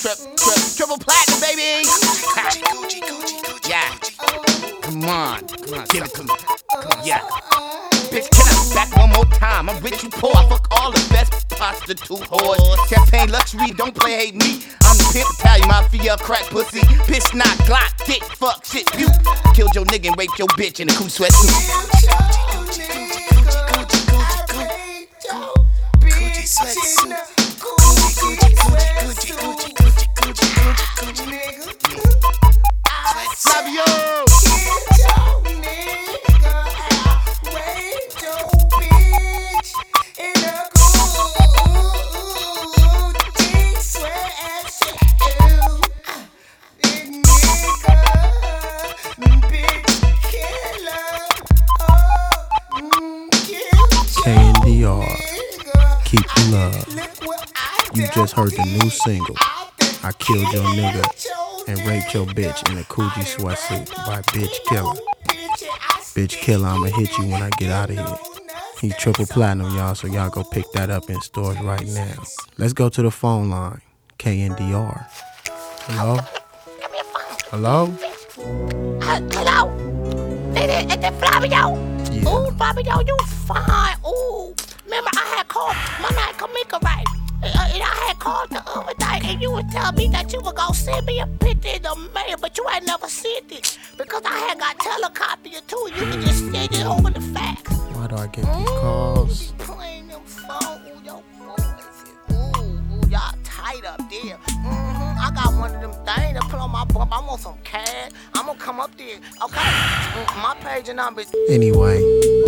Triple platinum, baby. Yeah. Come on, give it to me. Yeah. Bitch, can I back one more time? I'm rich, you poor. I fuck all the best prostitute whores. Champagne luxury, don't play hate me. I'm the pimp, Italian mafia, crack pussy. Bitch, not Glock, dick, fuck, shit, you. Killed your nigga and raped your bitch in a Gucci sweatsuit. Gucci sweatsuit. Flavio! KNDR, keep the love. You just heard the new single, I Killed Your Nigga and Raped Your Bitch in a Coogi Sweatsuit by Bitch Killer. Bitch Killer, I'ma hit you when I get out of here. He triple platinum, y'all, so y'all go pick that up in stores right now. Let's go to the phone line. KNDR. Hello? Hello? Hello? Is that Flavio? Yeah. Ooh, Flavio, you fine. Ooh, remember I had called my night Kamika, right? And I had called the other day, and you would tell me that you were gonna send me a picture in the mail, but you had never sent it because I had got telecopier too. You could just send it over the fax. Why do I get these calls? Playing them phone, your voice. Ooh, y'all tight up there. I got one of them things to put on my bump. I want some cash. I'm gonna come up there, okay? My page and number is. Anyway,